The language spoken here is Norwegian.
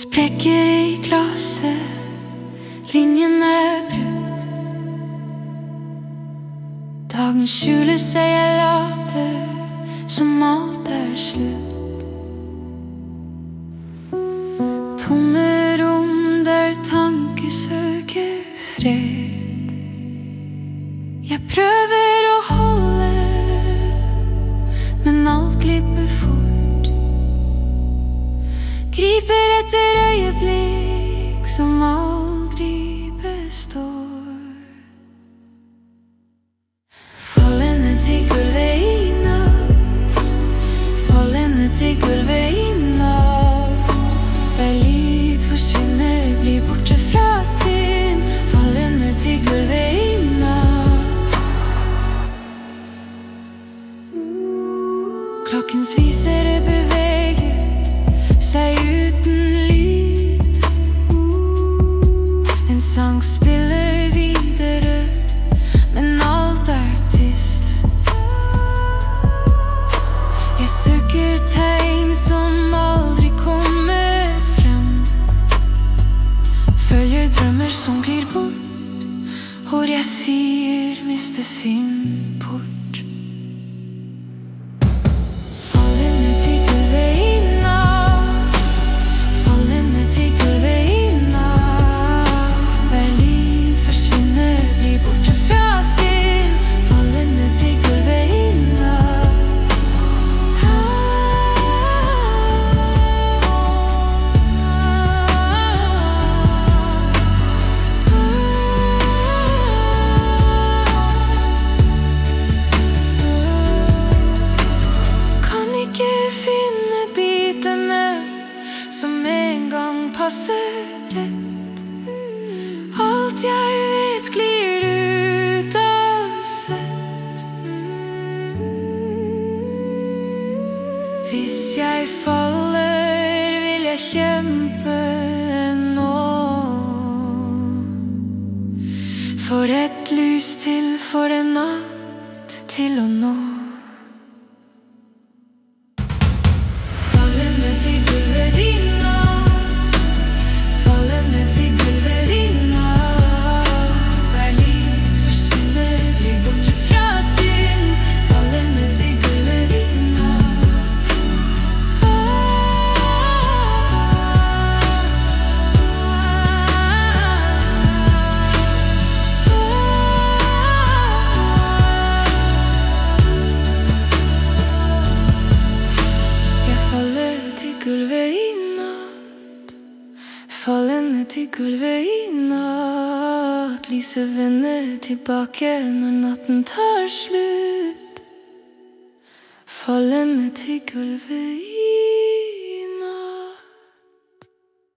Sprekker i glasset, linjen brutt. Dagen skjuler seg, jeg later som alt slutt. Tomme rom der tanker søker fred. Jeg prøver å holde, men alt glipper fort. Griper etter øyeblikk som aldri består. Fallende til gulvet i natt, fallende til gulvet i natt. Hver lyd forsvinner, blir borte fra syn. Fallende til gulvet i natt. Klokkens visere beveger seg uten lyd. En sang spiller videre, men alt tyst. Jeg søker tegn som aldri kommer frem. Følger drømmer som glir bort, hvor jeg sier miste sin port. Som en gang passet rett. Alt jeg vet glir ut av sett. Hvis jeg faller, vil jeg kjempe nå. For et lys til, for en natt til å nå. Fallende til gulvet i natt, fallende til gulvet i natt. Hver lyd forsvinner, blir borte fra syn. Fallende til gulvet i natt. Jeg faller til gulvet i natt, fallende til gulvet i natt. Lyset vender tilbake når natten tar slutt. Fallende til gulvet i natt.